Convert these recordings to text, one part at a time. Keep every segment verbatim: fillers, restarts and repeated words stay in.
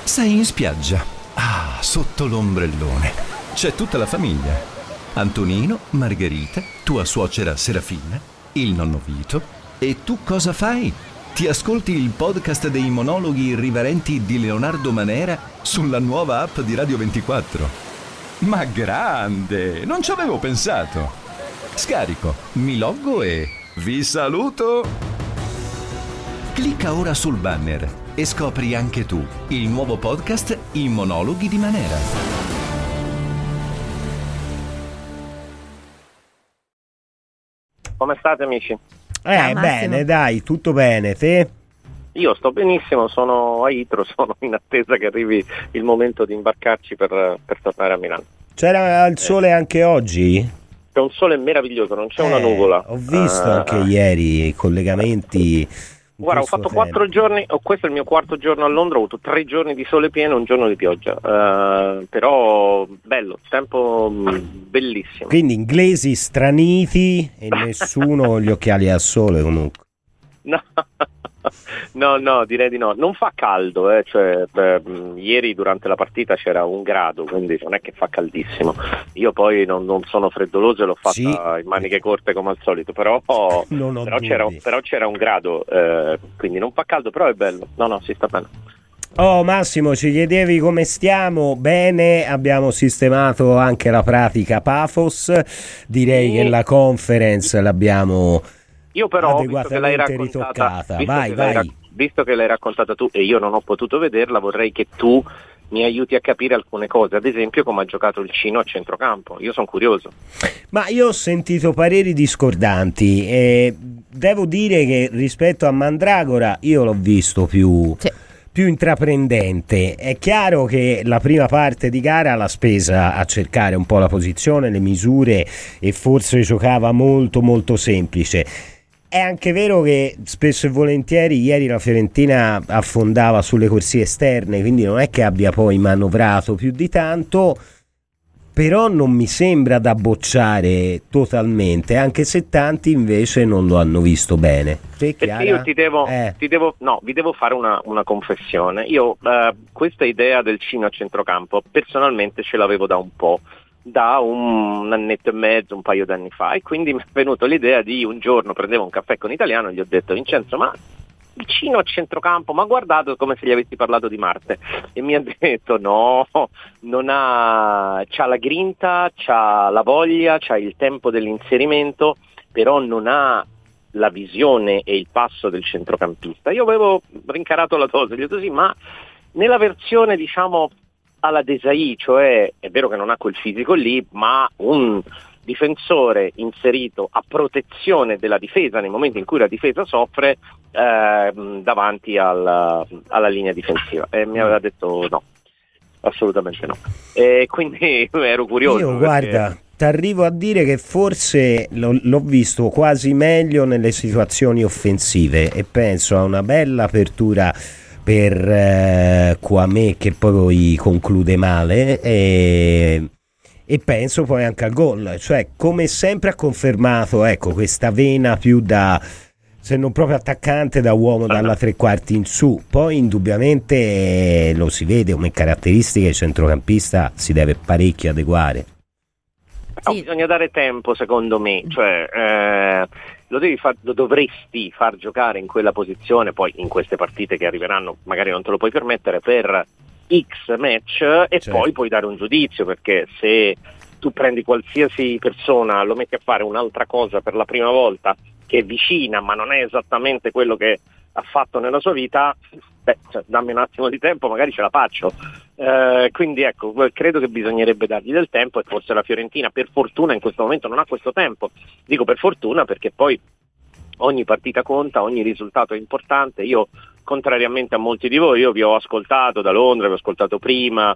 Sei in spiaggia. Ah, sotto l'ombrellone. C'è tutta la famiglia. Antonino, Margherita, tua suocera Serafina, il nonno Vito. E tu cosa fai? Ti ascolti il podcast dei monologhi irriverenti di Leonardo Manera sulla nuova app di Radio ventiquattro. Ma grande! Non ci avevo pensato. Scarico, mi loggo e vi saluto! Clicca ora sul banner e scopri anche tu il nuovo podcast I monologhi di Manera. Come state, amici? Eh, bene, dai, tutto bene, te? Io sto benissimo, sono a Itro, sono in attesa che arrivi il momento di imbarcarci per, per tornare a Milano. C'era il sole eh. anche oggi? C'è un sole meraviglioso, non c'è eh, una nuvola. Ho visto uh, anche ieri i collegamenti. Guarda, ho fatto quattro giorni, oh, questo è il mio quarto giorno a Londra, ho avuto tre giorni di sole pieno e un giorno di pioggia, uh, però bello, tempo bellissimo. Quindi inglesi straniti e nessuno con gli occhiali al sole comunque. No. No, no, direi di no. Non fa caldo, eh. cioè, beh, ieri durante la partita c'era un grado, quindi non è che fa caldissimo. Io poi non, non sono freddoloso e l'ho fatta sì. in maniche corte come al solito, però, però, c'era, però c'era un grado, eh, quindi non fa caldo, però è bello. No, no, si sta bene. Oh Massimo, ci chiedevi come stiamo? Bene, abbiamo sistemato anche la pratica Paphos, direi sì. che la conference l'abbiamo... Io però, visto che l'hai raccontata, visto, vai, che vai. L'hai, visto che l'hai raccontata tu e io non ho potuto vederla, vorrei che tu mi aiuti a capire alcune cose, ad esempio come ha giocato il Cino a centrocampo. Io sono curioso. Ma io ho sentito pareri discordanti e devo dire che rispetto a Mandragora io l'ho visto più... Sì. più intraprendente. È chiaro che la prima parte di gara l'ha spesa a cercare un po' la posizione, le misure e forse giocava molto molto semplice. È anche vero che spesso e volentieri ieri la Fiorentina affondava sulle corsie esterne, quindi non è che abbia poi manovrato più di tanto, però non mi sembra da bocciare totalmente, anche se tanti invece non lo hanno visto bene. Perché io ti devo, eh. ti devo, no, vi devo fare una, una confessione. Io uh, questa idea del Cino a centrocampo personalmente ce l'avevo da un po', da un, un annetto e mezzo, un paio d'anni fa, e quindi mi è venuto l'idea di un giorno prendevo un caffè con Italiano e gli ho detto: Vincenzo, ma il Cino a centrocampo, ma guardato come se gli avessi parlato di Marte, e mi ha detto no, non ha, c'ha la grinta, c'ha la voglia, c'ha il tempo dell'inserimento, però non ha la visione e il passo del centrocampista. Io avevo rincarato la dose, gli ho detto sì, ma nella versione diciamo alla Desailly, cioè è vero che non ha quel fisico lì, ma un difensore inserito a protezione della difesa nei momenti in cui la difesa soffre eh, davanti alla, alla linea difensiva, e mi aveva detto no, assolutamente no, e quindi ero curioso. Io perché... guarda, ti arrivo a dire che forse l'ho, l'ho visto quasi meglio nelle situazioni offensive e penso a una bella apertura per eh, Kouamé che poi conclude male e E penso poi anche al gol, cioè come sempre ha confermato, ecco, questa vena più da, se non proprio attaccante, da uomo dalla tre quarti in su. Poi indubbiamente lo si vede come caratteristiche, il centrocampista si deve parecchio adeguare. No, sì. Bisogna dare tempo, secondo me, cioè eh, lo, devi far, lo dovresti far giocare in quella posizione, poi in queste partite che arriveranno magari non te lo puoi permettere per X match, e certo. Poi puoi dare un giudizio, perché se tu prendi qualsiasi persona, lo metti a fare un'altra cosa per la prima volta che è vicina ma non è esattamente quello che ha fatto nella sua vita, beh, cioè, dammi un attimo di tempo, magari ce la faccio. Eh, quindi ecco, credo che bisognerebbe dargli del tempo, e forse la Fiorentina per fortuna in questo momento non ha questo tempo. Dico per fortuna perché poi ogni partita conta, ogni risultato è importante. Io, contrariamente a molti di voi, io vi ho ascoltato da Londra, vi ho ascoltato prima,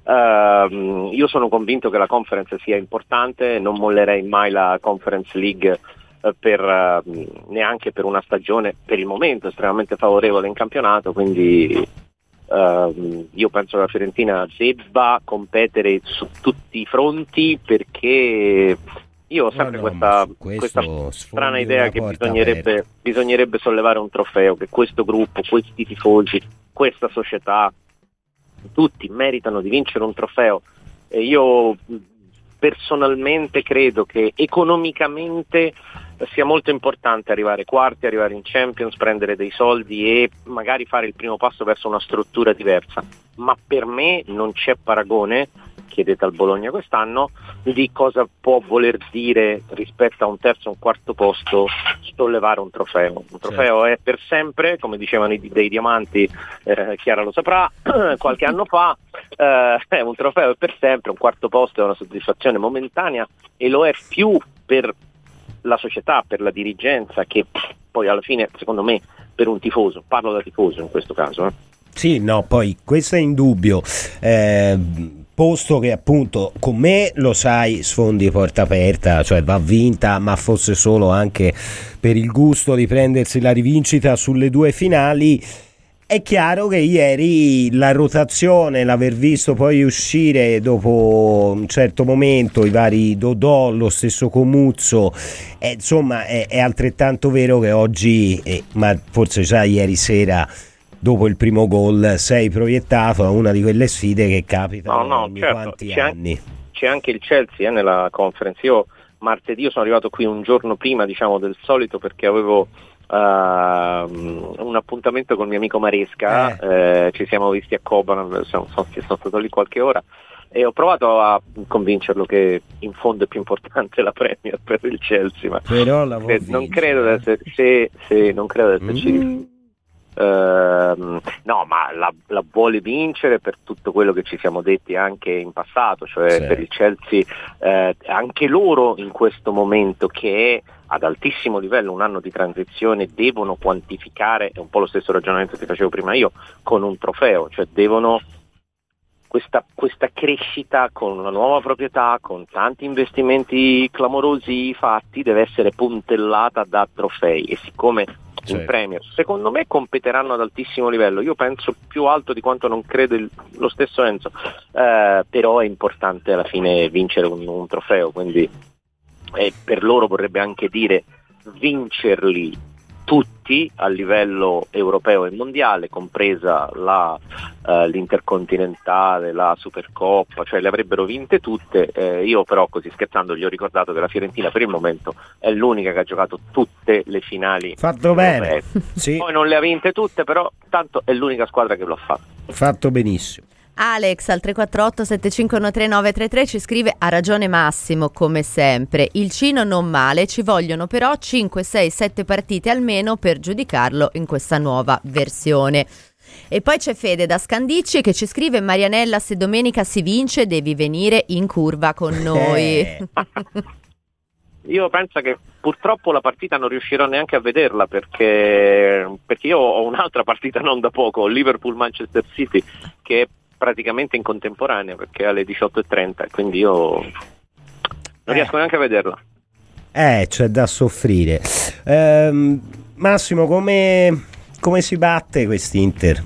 uh, io sono convinto che la Conference sia importante, non mollerei mai la Conference League uh, per, uh, neanche per una stagione per il momento estremamente favorevole in campionato, quindi uh, io penso che la Fiorentina debba competere su tutti i fronti, perché io ho sempre no, no, questa, questa strana idea che bisognerebbe, bisognerebbe sollevare un trofeo, che questo gruppo, questi tifosi, questa società tutti meritano di vincere un trofeo, e io personalmente credo che economicamente sia molto importante arrivare quarti, arrivare in Champions, prendere dei soldi e magari fare il primo passo verso una struttura diversa, ma per me non c'è paragone, chiedete al Bologna quest'anno, di cosa può voler dire rispetto a un terzo o un quarto posto sollevare un trofeo. Un trofeo è per sempre, come dicevano i, dei diamanti, eh, Chiara lo saprà, qualche anno fa, eh, un trofeo è per sempre, un quarto posto è una soddisfazione momentanea, e lo è più per la società, per la dirigenza, che poi alla fine, secondo me, per un tifoso, parlo da tifoso in questo caso. Eh. Sì, no, poi questo è indubbio, eh, posto che appunto con me, lo sai, sfondi porta aperta, cioè va vinta, ma fosse solo anche per il gusto di prendersi la rivincita sulle due finali. È chiaro che ieri la rotazione, l'aver visto poi uscire dopo un certo momento i vari Dodò, lo stesso Comuzzo, eh, insomma è, è altrettanto vero che oggi, eh, ma forse già ieri sera, dopo il primo gol, sei proiettato a una di quelle sfide che capitano no, no, ogni certo, quanti c'è anni. Anche, c'è anche il Chelsea eh, nella conference. Io martedì io sono arrivato qui un giorno prima, diciamo, del solito, perché avevo Uh, un appuntamento con il mio amico Maresca, eh. Eh, ci siamo visti a Cobham, sono, sono, sono stato lì qualche ora e ho provato a convincerlo che in fondo è più importante la Premier per il Chelsea, ma però la se, non credo di essere, se, se, non credo di esserci mm. Uh, no, ma la, la vuole vincere per tutto quello che ci siamo detti anche in passato, cioè sì. Per il Chelsea, eh, anche loro in questo momento, che è ad altissimo livello, un anno di transizione, devono quantificare, è un po' lo stesso ragionamento che facevo prima io, con un trofeo, cioè devono questa, questa crescita con una nuova proprietà, con tanti investimenti clamorosi fatti, deve essere puntellata da trofei, e siccome in Premier secondo me competeranno ad altissimo livello, io penso più alto di quanto non credo il, lo stesso Enzo, eh, però è importante alla fine vincere un, un trofeo, quindi eh, per loro vorrebbe anche dire vincerli tutti a livello europeo e mondiale, compresa la, eh, l'intercontinentale, la Supercoppa, cioè le avrebbero vinte tutte. Eh, io però, così scherzando, gli ho ricordato che la Fiorentina per il momento è l'unica che ha giocato tutte le finali. Fatto bene, sì. Poi non le ha vinte tutte, però tanto è l'unica squadra che lo ha fatto. Fatto benissimo. Alex al tre quattro otto sette cinque uno tre nove tre tre ci scrive: ha ragione Massimo, come sempre, il Cino non male, ci vogliono però cinque, sei, sette partite almeno per giudicarlo in questa nuova versione. E poi c'è Fede da Scandicci che ci scrive: Marianella, se domenica si vince devi venire in curva con noi. Eh. Io penso che purtroppo la partita non riuscirò neanche a vederla, perché, perché io ho un'altra partita non da poco, Liverpool-Manchester City, che è praticamente in contemporanea, perché è alle diciotto e trenta, quindi io non eh. riesco neanche a vederla. Eh, c'è da soffrire. Eh, Massimo, come, come si batte quest'Inter?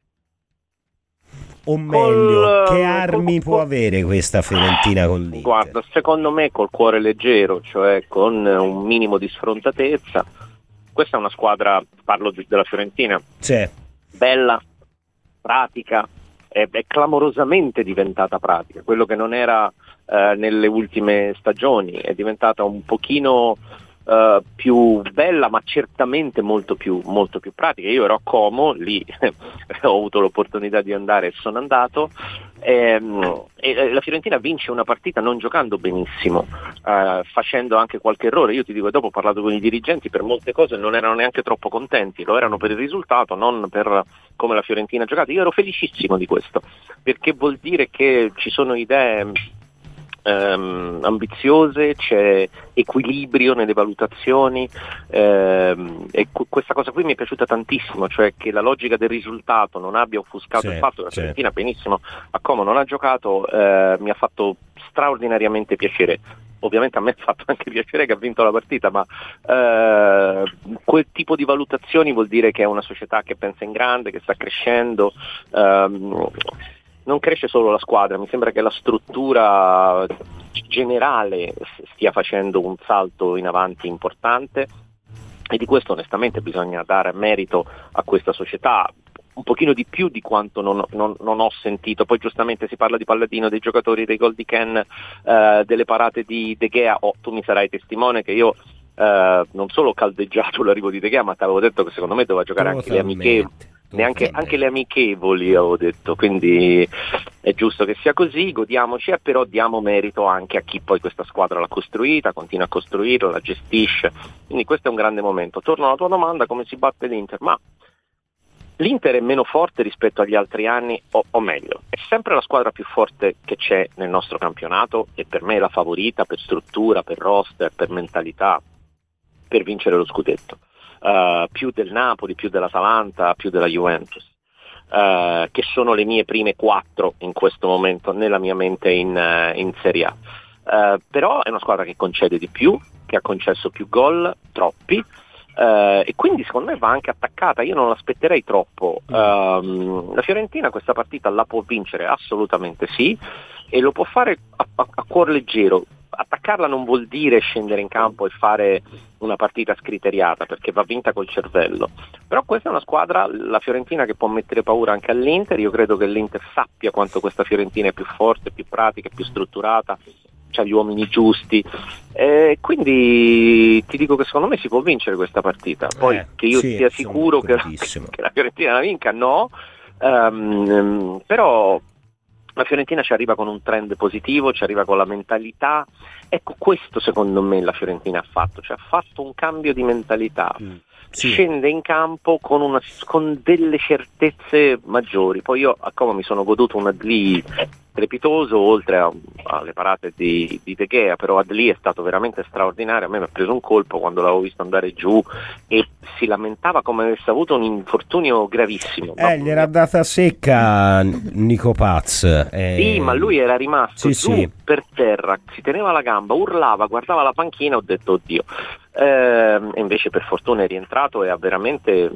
O meglio, col, che armi col, può col, avere questa Fiorentina con l'Inter? Guarda, secondo me col cuore leggero, cioè con un minimo di sfrontatezza. Questa è una squadra, parlo di, della Fiorentina, sì. Bella, pratica, è, è clamorosamente diventata pratica, quello che non era eh, nelle ultime stagioni, è diventata un pochino eh, più bella, ma certamente molto più, molto più pratica. Io ero a Como, lì ho avuto l'opportunità di andare e sono andato, ehm, e la Fiorentina vince una partita non giocando benissimo, eh, facendo anche qualche errore. Io ti dico, dopo ho parlato con i dirigenti, per molte cose non erano neanche troppo contenti, lo erano per il risultato, non per come la Fiorentina ha giocato. Io ero felicissimo di questo, perché vuol dire che ci sono idee ehm, ambiziose, c'è equilibrio nelle valutazioni, ehm, e cu- questa cosa qui mi è piaciuta tantissimo, cioè che la logica del risultato non abbia offuscato sì, il fatto che la Fiorentina sì. benissimo a Como non ha giocato, eh, mi ha fatto straordinariamente piacere. Ovviamente a me ha fatto anche piacere che ha vinto la partita, ma eh, quel tipo di valutazioni vuol dire che è una società che pensa in grande, che sta crescendo. ehm, non cresce solo la squadra, mi sembra che la struttura generale stia facendo un salto in avanti importante, e di questo onestamente bisogna dare merito a questa società. un pochino di più di quanto non, non, non ho sentito. Poi giustamente si parla di Palladino, dei giocatori, dei gol di Ken, eh, delle parate di De Gea. Oh, tu mi sarai testimone che io eh, non solo ho caldeggiato l'arrivo di De Gea, ma ti avevo detto che secondo me doveva giocare anche le amichevoli, neanche anche le amichevoli avevo detto, quindi è giusto che sia così, godiamoci, e però diamo merito anche a chi poi questa squadra l'ha costruita, continua a costruirla, la gestisce, quindi questo è un grande momento. Torno alla tua domanda, come si batte l'Inter? Ma l'Inter è meno forte rispetto agli altri anni, o, o meglio, è sempre la squadra più forte che c'è nel nostro campionato e per me è la favorita per struttura, per roster, per mentalità, per vincere lo scudetto, uh, più del Napoli, più dell'Atalanta, più della Juventus, uh, che sono le mie prime quattro in questo momento nella mia mente in, uh, in Serie A. Uh, però è una squadra che concede di più, che ha concesso più gol, troppi, Uh, e quindi secondo me va anche attaccata, io non l'aspetterei troppo. Uh, la Fiorentina questa partita la può vincere assolutamente sì, e lo può fare a, a, a cuor leggero. Attaccarla non vuol dire scendere in campo e fare una partita scriteriata, perché va vinta col cervello, però questa è una squadra, la Fiorentina, che può mettere paura anche all'Inter. Io credo che l'Inter sappia quanto questa Fiorentina è più forte, più pratica, più strutturata, c'ha gli uomini giusti, eh, quindi ti dico che secondo me si può vincere questa partita. Poi eh, che io sì, sia sicuro che, che la Fiorentina la vinca, no, um, però la Fiorentina ci arriva con un trend positivo, ci arriva con la mentalità. Ecco, questo secondo me la Fiorentina ha fatto, cioè ha fatto un cambio di mentalità. Mm. Sì. Scende in campo con, una, con delle certezze maggiori. Poi io a Como mi sono goduto un Adli strepitoso, oltre a, alle parate di, di De Gea, però Adli è stato veramente straordinario. A me mi ha preso un colpo quando l'avevo visto andare giù e si lamentava come avesse avuto un infortunio gravissimo. Eh, gli era data secca Nico Paz. Eh... Sì, ma lui era rimasto sì, giù sì. per terra, si teneva la gamba, urlava, guardava la panchina, ho detto oddio. Eh, e invece per fortuna è rientrato e ha veramente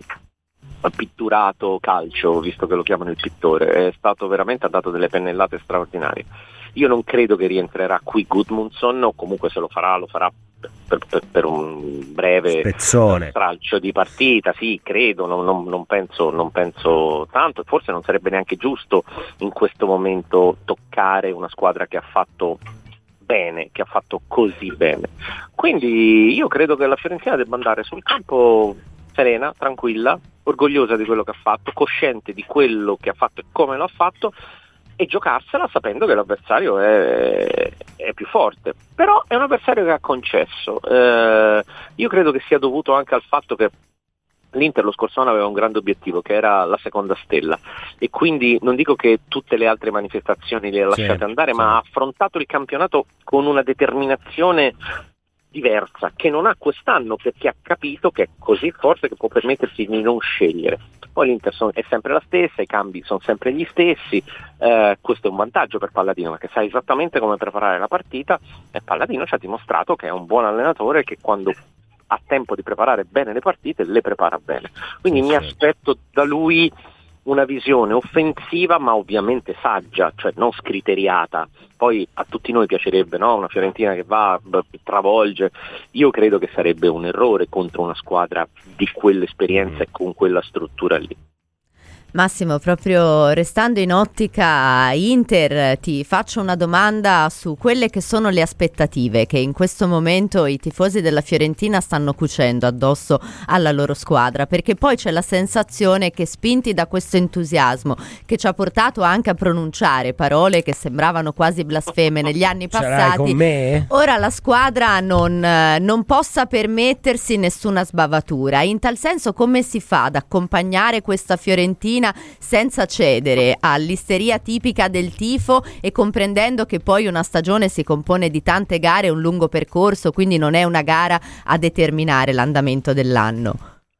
pitturato calcio, visto che lo chiamano il pittore. È stato veramente, ha dato delle pennellate straordinarie. Io non credo che rientrerà qui Gudmundsson, o comunque se lo farà lo farà per, per, per un breve spezzone, stralcio di partita, sì, credo, non, non, non, penso, non penso tanto, forse non sarebbe neanche giusto in questo momento toccare una squadra che ha fatto bene, che ha fatto così bene. Quindi io credo che la Fiorentina debba andare sul campo serena, tranquilla, orgogliosa di quello che ha fatto, cosciente di quello che ha fatto e come lo ha fatto, e giocarsela sapendo che l'avversario è, è più forte. Però è un avversario che ha concesso. Eh, io credo che sia dovuto anche al fatto che l'Inter lo scorso anno aveva un grande obiettivo, che era la seconda stella, e quindi non dico che tutte le altre manifestazioni le ha lasciate certo, andare, certo. ma ha affrontato il campionato con una determinazione diversa che non ha quest'anno, perché ha capito che è così forte che può permettersi di non scegliere. Poi l'Inter son, è sempre la stessa, i cambi sono sempre gli stessi, eh, questo è un vantaggio per Palladino, perché sa esattamente come preparare la partita, e Palladino ci ha dimostrato che è un buon allenatore, che quando ha tempo di preparare bene le partite le prepara bene. Quindi sì, mi aspetto da lui una visione offensiva, ma ovviamente saggia, cioè non scriteriata. Poi a tutti noi piacerebbe, no? Una Fiorentina che va, travolge. Io credo che sarebbe un errore contro una squadra di quell'esperienza e con quella struttura lì. Massimo, proprio restando in ottica Inter, ti faccio una domanda su quelle che sono le aspettative che in questo momento i tifosi della Fiorentina stanno cucendo addosso alla loro squadra, perché poi c'è la sensazione che, spinti da questo entusiasmo che ci ha portato anche a pronunciare parole che sembravano quasi blasfeme negli anni passati, con me? ora la squadra non, non possa permettersi nessuna sbavatura. In tal senso, come si fa ad accompagnare questa Fiorentina senza cedere all'isteria tipica del tifo, e comprendendo che poi una stagione si compone di tante gare e un lungo percorso, quindi non è una gara a determinare l'andamento dell'anno?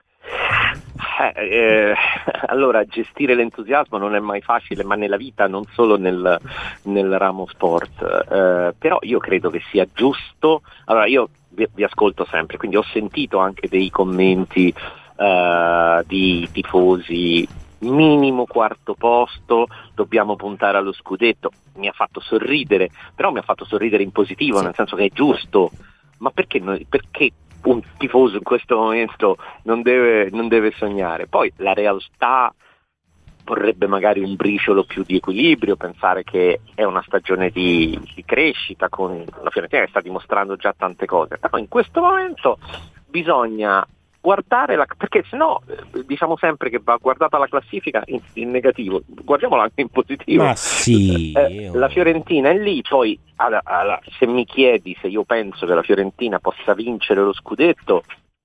Eh, eh, allora, gestire l'entusiasmo non è mai facile, ma nella vita, non solo nel, nel ramo sport, eh, però io credo che sia giusto. Allora, io vi, vi ascolto sempre, quindi ho sentito anche dei commenti eh, di tifosi: minimo quarto posto, dobbiamo puntare allo scudetto. Mi ha fatto sorridere, però mi ha fatto sorridere in positivo, sì. Nel senso che è giusto. Ma perché, noi, perché un tifoso in questo momento non deve, non deve sognare? Poi la realtà vorrebbe magari un briciolo più di equilibrio, pensare che è una stagione di, di crescita con la Fiorentina che sta dimostrando già tante cose, però in questo momento bisogna guardare la, perché sennò diciamo sempre che va guardata la classifica in, in negativo, guardiamola anche in positivo. Ma sì, eh, la Fiorentina è lì, poi alla, alla, se mi chiedi se io penso che la Fiorentina possa vincere lo scudetto,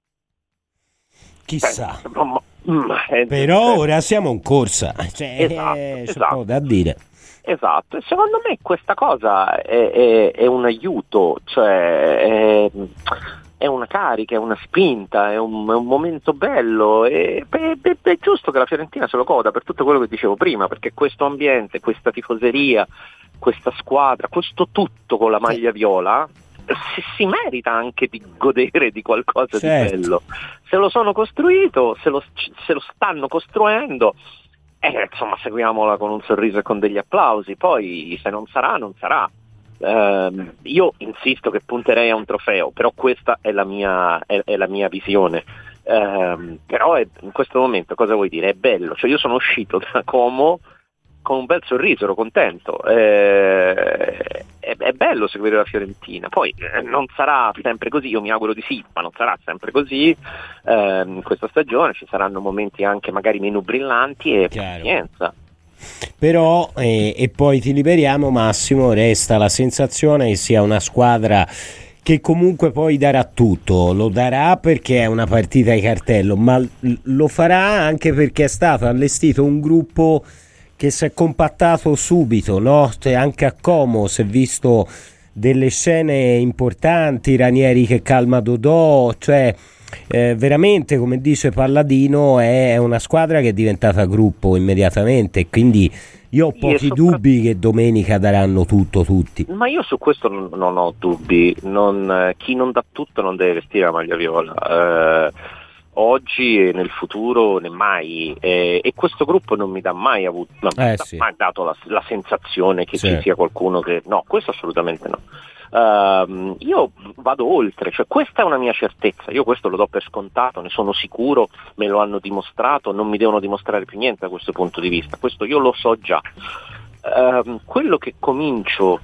chissà, eh, mm, eh, però ora siamo in corsa, cioè, esatto, c'è esatto. poco da dire. Esatto, e secondo me questa cosa è, è, è un aiuto, cioè è, è una carica, è una spinta, è un, è un momento bello e beh, beh, è giusto che la Fiorentina se lo goda per tutto quello che dicevo prima, perché questo ambiente, questa tifoseria, questa squadra, questo tutto con la maglia viola si, si merita anche di godere di qualcosa certo. di bello. Se lo sono costruito, se lo, se lo stanno costruendo, eh, insomma seguiamola con un sorriso e con degli applausi, poi se non sarà non sarà. Uh, io insisto che punterei a un trofeo, però questa è la mia, è, è la mia visione. Uh, però è, in questo momento cosa vuoi dire? È bello, cioè io sono uscito da Como con un bel sorriso, ero contento. Uh, è, è bello seguire la Fiorentina. Poi eh, non sarà sempre così, io mi auguro di sì, ma non sarà sempre così. Uh, in questa stagione ci saranno momenti anche magari meno brillanti e Chiaro. Pazienza. Però eh, e poi ti liberiamo, Massimo, resta la sensazione che sia una squadra che comunque poi darà tutto, lo darà perché è una partita di cartello, ma l- lo farà anche perché è stato allestito un gruppo che si è compattato subito, no? Cioè, anche a Como si è visto delle scene importanti, Ranieri che calma Dodò, cioè Eh, veramente, come dice Palladino, è una squadra che è diventata gruppo immediatamente, quindi io ho pochi io dubbi che domenica daranno tutto tutti. Ma io su questo non, non ho dubbi, non, chi non dà tutto non deve vestire la maglia viola, eh, oggi e nel futuro né mai, eh, e questo gruppo non mi dà mai avuto, non eh, mi dà sì. mai dato la, la sensazione che sì. ci sia qualcuno che, no, questo assolutamente no. Uh, io vado oltre, cioè questa è una mia certezza, io questo lo do per scontato, ne sono sicuro, me lo hanno dimostrato, non mi devono dimostrare più niente da questo punto di vista, questo io lo so già. Uh, quello che comincio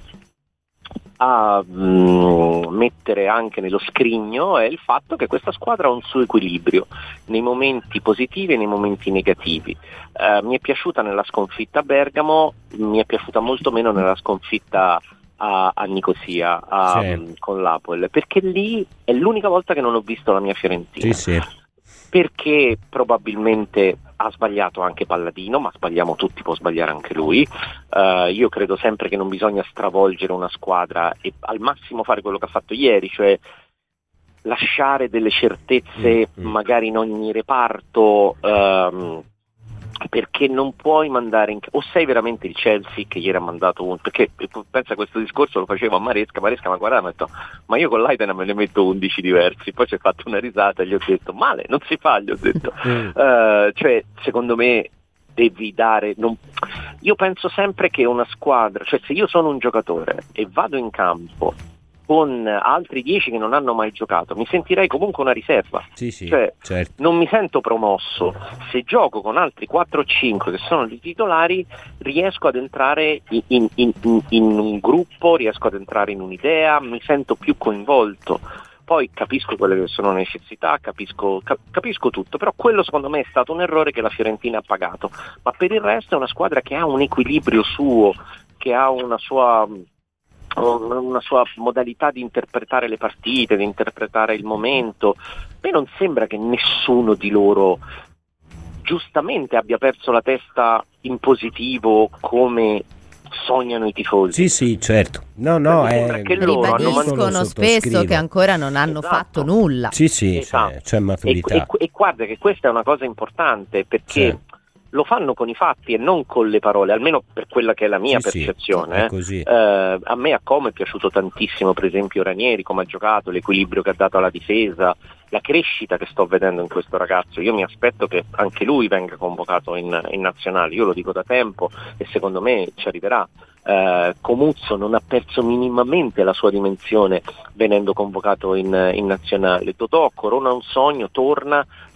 a mm, mettere anche nello scrigno è il fatto che questa squadra ha un suo equilibrio nei momenti positivi e nei momenti negativi. Uh, mi è piaciuta nella sconfitta a Bergamo, mi è piaciuta molto meno nella sconfitta a, a Nicosia a, sì. con l'Apoel, perché lì è l'unica volta che non ho visto la mia Fiorentina. Sì, sì. Perché probabilmente ha sbagliato anche Palladino, ma sbagliamo tutti, può sbagliare anche lui. Uh, io credo sempre che non bisogna stravolgere una squadra e al massimo fare quello che ha fatto ieri, cioè lasciare delle certezze mm-hmm. magari in ogni reparto, um, perché non puoi mandare in... o sei veramente il Chelsea che ieri ha mandato un... perché pensa, questo discorso lo facevo a Maresca, Maresca mi ha guardato e mi ha detto ma io con l'Aiden me ne metto undici diversi, poi ci ho fatto una risata e gli ho detto male, non si fa, gli ho detto uh, cioè secondo me devi dare, non... io penso sempre che una squadra, cioè se io sono un giocatore e vado in campo con altri dieci che non hanno mai giocato, mi sentirei comunque una riserva. Sì, sì, cioè, certo. non mi sento promosso. Se gioco con altri quattro o cinque che sono i titolari, riesco ad entrare in, in, in, in un gruppo, riesco ad entrare in un'idea, mi sento più coinvolto. Poi capisco quelle che sono necessità, capisco, cap- capisco tutto, però quello secondo me è stato un errore che la Fiorentina ha pagato. Ma per il resto è una squadra che ha un equilibrio suo, che ha una sua... una sua modalità di interpretare le partite, di interpretare il momento. A me non sembra che nessuno di loro giustamente abbia perso la testa in positivo come sognano i tifosi. Sì, sì, certo. No, no, è... che loro ribadiscono spesso che ancora non hanno esatto. fatto nulla. Sì, sì, esatto. c'è, c'è maturità. E, e, e guarda che questa è una cosa importante, perché sì. lo fanno con i fatti e non con le parole, almeno per quella che è la mia sì, percezione. Sì, eh. Eh, a me a Como è piaciuto tantissimo, per esempio Ranieri, come ha giocato, l'equilibrio che ha dato alla difesa, la crescita che sto vedendo in questo ragazzo. Io mi aspetto che anche lui venga convocato in, in nazionale, io lo dico da tempo e secondo me ci arriverà. Uh, Comuzzo non ha perso minimamente la sua dimensione venendo convocato in, in nazionale. Totò corona un sogno, torna,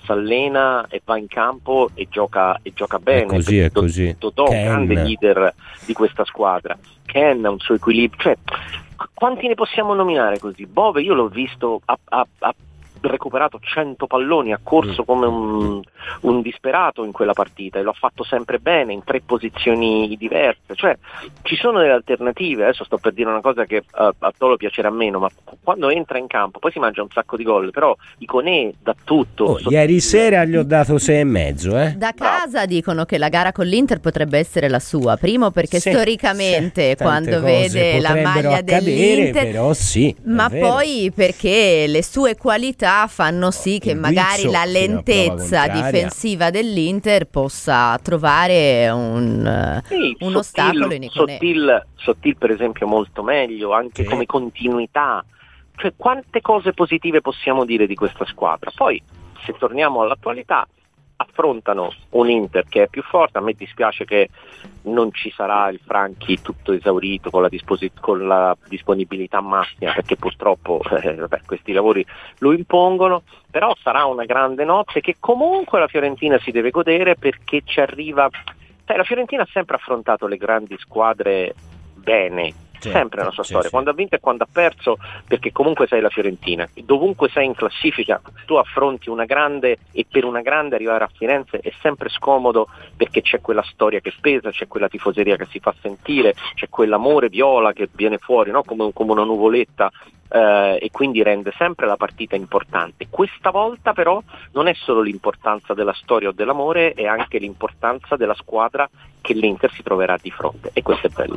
si allena e va in campo e gioca, e gioca bene. È così, è così. Totò, un grande leader di questa squadra. Ken ha un suo equilibrio, cioè quanti ne possiamo nominare così? Bove io l'ho visto a, a, a recuperato cento palloni, ha corso come un, un disperato in quella partita e lo ha fatto sempre bene in tre posizioni diverse, cioè ci sono delle alternative. Adesso sto per dire una cosa che uh, a Tolo piacerà meno, ma quando entra in campo poi si mangia un sacco di gol, però Iconè dà tutto. Oh, ieri sera gli ho dato sei e mezzo eh? Da casa Bravo. Dicono che la gara con l'Inter potrebbe essere la sua, primo perché sì, sì, storicamente quando vede la maglia accadere, dell'Inter, però sì, ma poi perché le sue qualità fanno sì che il magari la lentezza difensiva dell'Inter possa trovare un, sì, un Sottil, ostacolo in Iconè. Sottil, Sottil per esempio molto meglio, anche sì. come continuità, cioè quante cose positive possiamo dire di questa squadra. Poi se torniamo all'attualità, affrontano un Inter che è più forte. A me dispiace che non ci sarà il Franchi tutto esaurito con la, disposi- con la disponibilità massima, perché purtroppo eh, vabbè, questi lavori lo impongono, però sarà una grande notte che comunque la Fiorentina si deve godere, perché ci arriva, sai, la Fiorentina ha sempre affrontato le grandi squadre bene, sempre nella sua storia, sì, quando ha vinto e quando ha perso, perché comunque sei la Fiorentina, dovunque sei in classifica tu affronti una grande, e per una grande arrivare a Firenze è sempre scomodo, perché c'è quella storia che pesa, c'è quella tifoseria che si fa sentire, c'è quell'amore viola che viene fuori, no? come, come una nuvoletta, eh, e quindi rende sempre la partita importante. Questa volta però non è solo l'importanza della storia o dell'amore, è anche l'importanza della squadra che l'Inter si troverà di fronte, e questo è bello.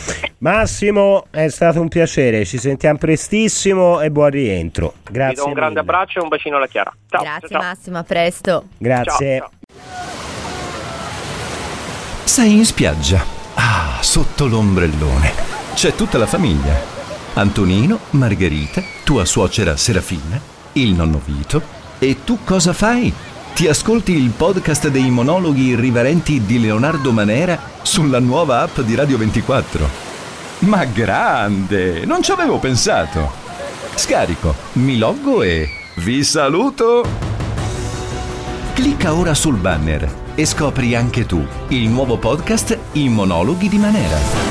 Massimo, è stato un piacere, ci sentiamo prestissimo e buon rientro. Grazie. Vi do un grande mille. abbraccio e un bacino alla Chiara. Ciao. Grazie ciao. Massimo, a presto. Grazie. Ciao, ciao. Sei in spiaggia, ah, sotto l'ombrellone. C'è tutta la famiglia. Antonino, Margherita, tua suocera Serafina, il nonno Vito. E tu cosa fai? Ti ascolti il podcast dei monologhi irriverenti di Leonardo Manera sulla nuova app di Radio ventiquattro. Ma grande! Non ci avevo pensato! Scarico, mi loggo e vi saluto! Clicca ora sul banner e scopri anche tu il nuovo podcast I monologhi di Manera.